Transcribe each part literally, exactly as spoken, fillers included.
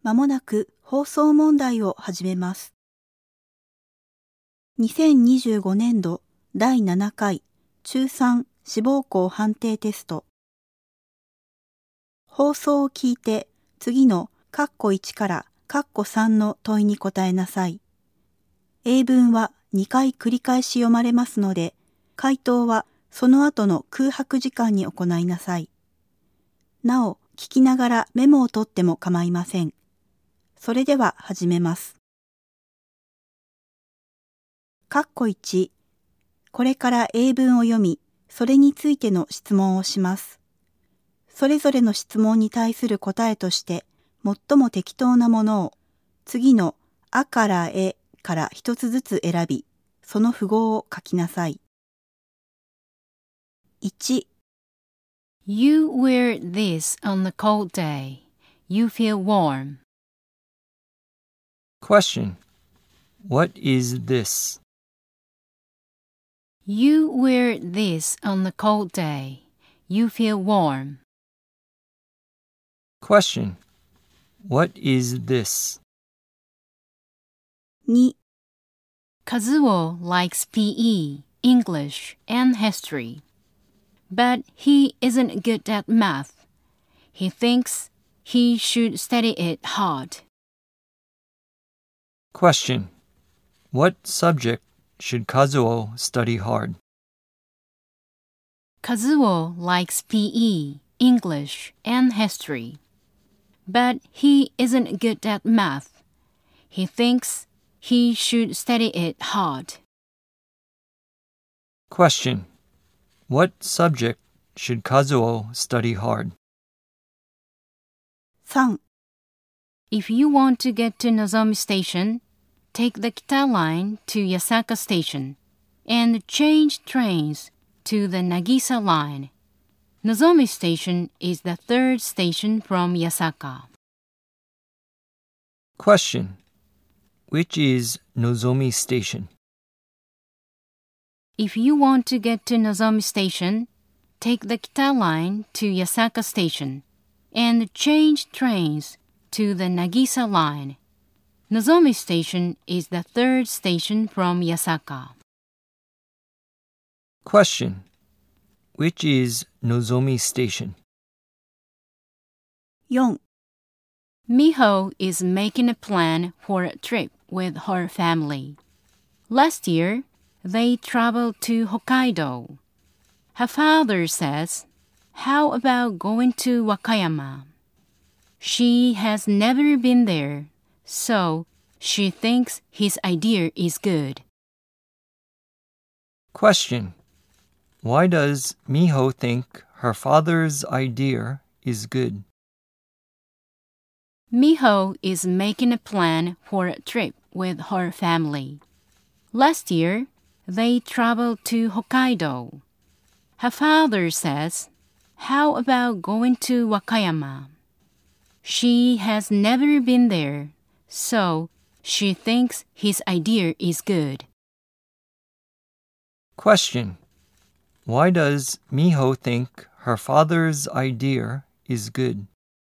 まもなく放送問題を始めます。にせんにじゅうごねんどだいななかい中さん志望校判定テスト。放送を聞いて次の括弧いちから括弧さんの問いに答えなさい。英文はにかい繰り返し読まれますので、回答はその後の空白時間に行いなさい。なお、聞きながらメモを取っても構いません。それでは始めます。括弧いち、これから英文を読み、それについての質問をします。それぞれの質問に対する答えとして、最も適当なものを、次のあからえから一つずつ選び、その符号を書きなさい。いち、 You wear this on a cold day. You feel warm. Question. What is this? You wear this on a cold day. You feel warm. Question. What is this? に、 Kazuo likes P E, English, and history. But he isn't good at math. He thinks he should study it hard. Question. What subject should Kazuo study hard? Kazuo likes P E, English, and history. But he isn't good at math. He thinks he should study it hard. Question. What subject should Kazuo study hard? さん、 If you want to get to Nozomi Station, take the Kita line to Yasaka Station and change trains to the Nagisa line. Nozomi Station is the third station from Yasaka. Question. Which is Nozomi Station? If you want to get to Nozomi Station, take the Kita line to Yasaka Station and change trains to the Nagisa line. Nozomi Station is the third station from Yasaka. Question. Which is Nozomi Station? よん、 Miho is making a plan for a trip with her family. Last year, they traveled to Hokkaido. Her father says, "How about going to Wakayama?" She has never been there, so she thinks his idea is good. Question. Why does Miho think her father's idea is good? Miho is making a plan for a trip with her family. Last year, they traveled to Hokkaido. Her father says, "How about going to Wakayama?" She has never been there, so she thinks his idea is good. Question. Why does Miho think her father's idea is good?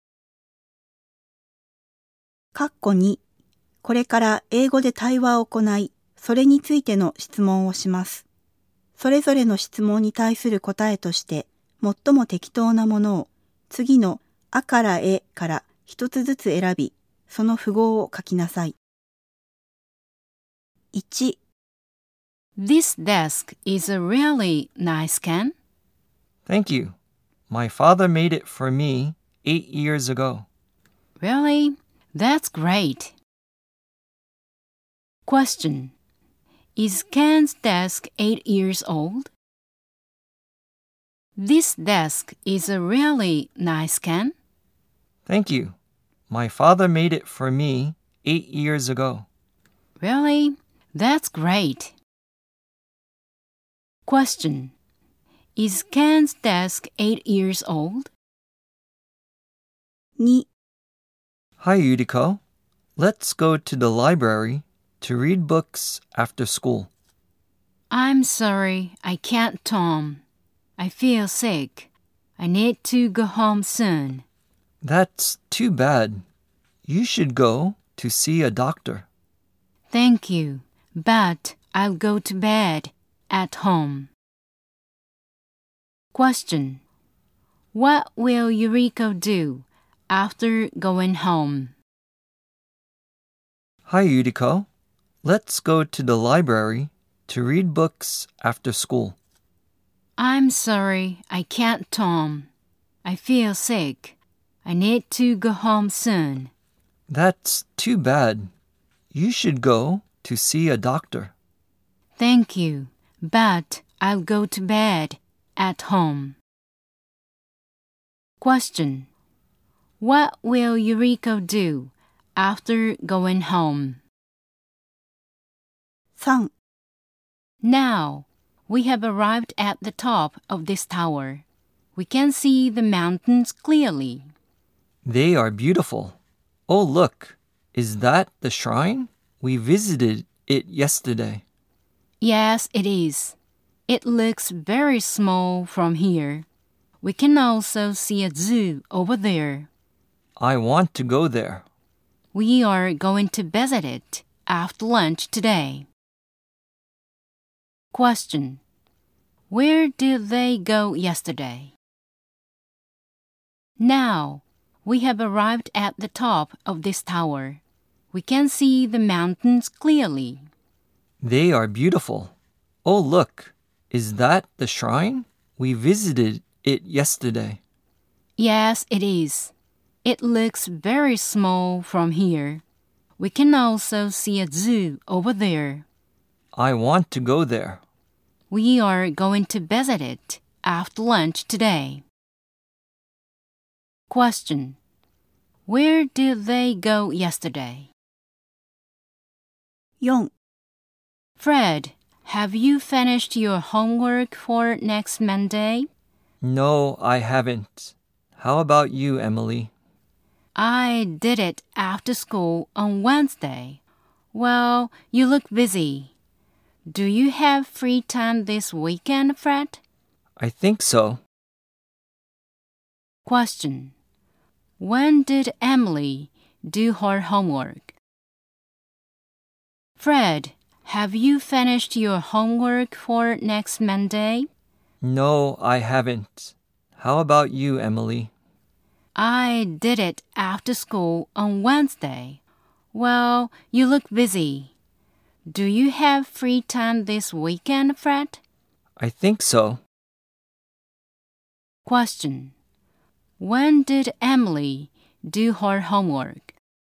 括弧に、これから英語で対話を行い、それについての質問をします。それぞれの質問に対する答えとして、最も適当なものを、次のあからえから一つずつ選び、その符号を書きなさい。いち、 This desk is a really nice can. Thank you. My father made it for me eight years ago. Really? That's great. Question. Is Ken's desk eight years old? This desk is a really nice can. Thank you. My father made it for me eight years ago. Really? That's great. Question. Is Ken's desk eight years old? に、 Hi, Yuriko. Let's go to the library to read books after school. I'm sorry, I can't, Tom. I feel sick. I need to go home soon. That's too bad. You should go to see a doctor. Thank you, but I'll go to bed at home. Question. What will Yuriko do after going home? Hi, Yuriko. Let's go to the library to read books after school. I'm sorry, I can't, Tom. I feel sick. I need to go home soon. That's too bad. You should go to see a doctor. Thank you, but I'll go to bed at home. Question. What will Yuriko do after going home? さん、 Now, we have arrived at the top of this tower. We can see the mountains clearly. They are beautiful. Oh, look. Is that the shrine? We visited it yesterday. Yes, it is. It looks very small from here. We can also see a zoo over there. I want to go there. We are going to visit it after lunch today. Question. Where did they go yesterday? Now, we have arrived at the top of this tower. We can see the mountains clearly. They are beautiful. Oh, look. Is that the shrine? We visited it yesterday. Yes, it is. It looks very small from here. We can also see a zoo over there. I want to go there. We are going to visit it after lunch today. Question. Where did they go yesterday? よん、 Fred, have you finished your homework for next Monday? No, I haven't. How about you, Emily? I did it after school on Wednesday. Well, you look busy. Do you have free time this weekend, Fred? I think so. Question. When did Emily do her homework? Fred, have you finished your homework for next Monday? No, I haven't. How about you, Emily? I did it after school on Wednesday. Well, you look busy. Do you have free time this weekend, Fred? I think so. Question. When did Emily do her homework?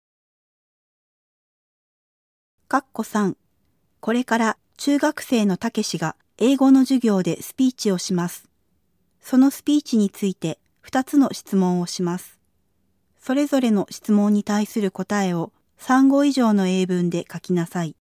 かっこさん、これから中学生のたけしが英語の授業でスピーチをします。そのスピーチについてふたつの質問をします。それぞれの質問に対する答えをさん語以上の英文で書きなさい。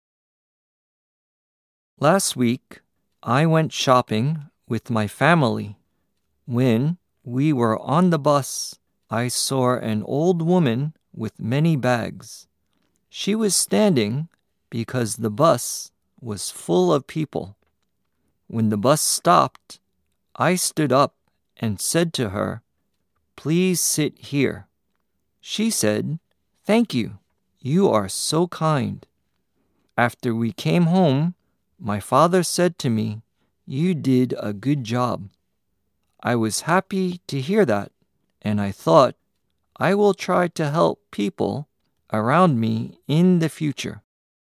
Last week, I went shopping with my family. When we were on the bus, I saw an old woman with many bags. She was standing because the bus was full of people. When the bus stopped, I stood up and said to her, "Please sit here." She said, "Thank you. You are so kind." After we came home, my father said to me, "You did a good job." I was happy to hear that, and I thought, I will try to help people around me in the future.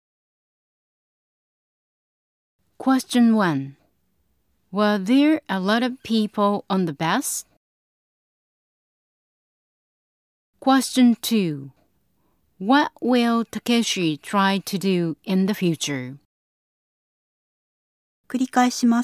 Question one. Were there a lot of people on the bus? Question two. What will Takeshi try to do in the future? 繰り返します。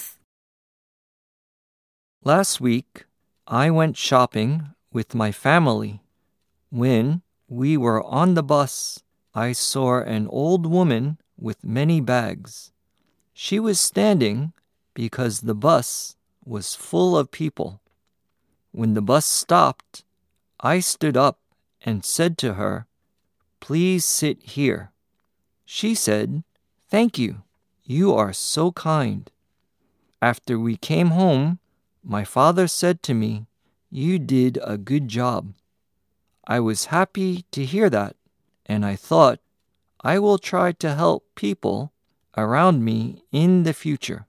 Last week, I went shopping with my family. When we were on the bus, I saw an old woman with many bags. She was standing because the bus was full of people. When the bus stopped, I stood up and said to her, "Please sit here." She said, "Thank you. You are so kind." After we came home, my father said to me, "You did a good job." I was happy to hear that, and I thought, I will try to help people around me in the future.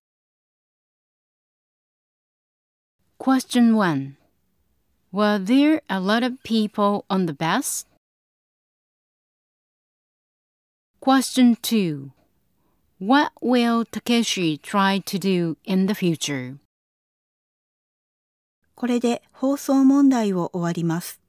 Question one. Were there a lot of people on the bus? Question two. What will Takeshi try to do in the future? これで放送問題を終わります。